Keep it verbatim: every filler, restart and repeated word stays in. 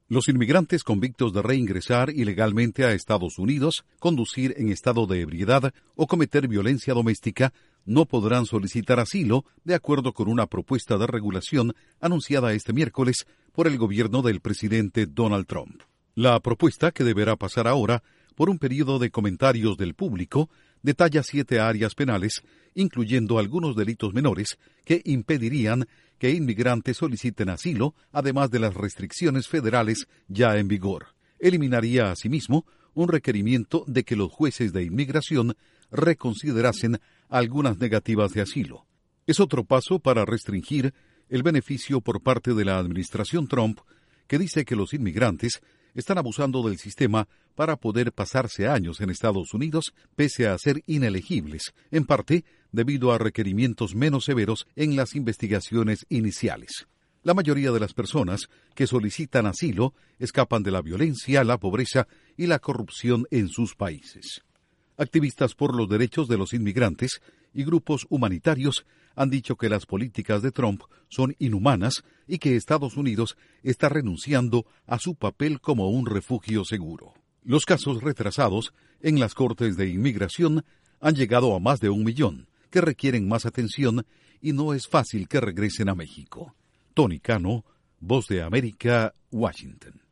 Los inmigrantes convictos de reingresar ilegalmente a Estados Unidos, conducir en estado de ebriedad o cometer violencia doméstica no podrán solicitar asilo, de acuerdo con una propuesta de regulación anunciada este miércoles por el gobierno del presidente Donald Trump. La propuesta, que deberá pasar ahora por un periodo de comentarios del público, detalla siete áreas penales, incluyendo algunos delitos menores que impedirían que inmigrantes soliciten asilo, además de las restricciones federales ya en vigor. Eliminaría asimismo un requerimiento de que los jueces de inmigración reconsiderasen algunas negativas de asilo. Es otro paso para restringir el beneficio por parte de la administración Trump, que dice que los inmigrantes están abusando del sistema para poder pasarse años en Estados Unidos pese a ser inelegibles, en parte debido a requerimientos menos severos en las investigaciones iniciales. La mayoría de las personas que solicitan asilo escapan de la violencia, la pobreza y la corrupción en sus países. Activistas por los derechos de los inmigrantes y grupos humanitarios han dicho que las políticas de Trump son inhumanas y que Estados Unidos está renunciando a su papel como un refugio seguro. Los casos retrasados en las cortes de inmigración han llegado a más de un millón, que requieren más atención y no es fácil que regresen a México. Tony Cano, Voz de América, Washington.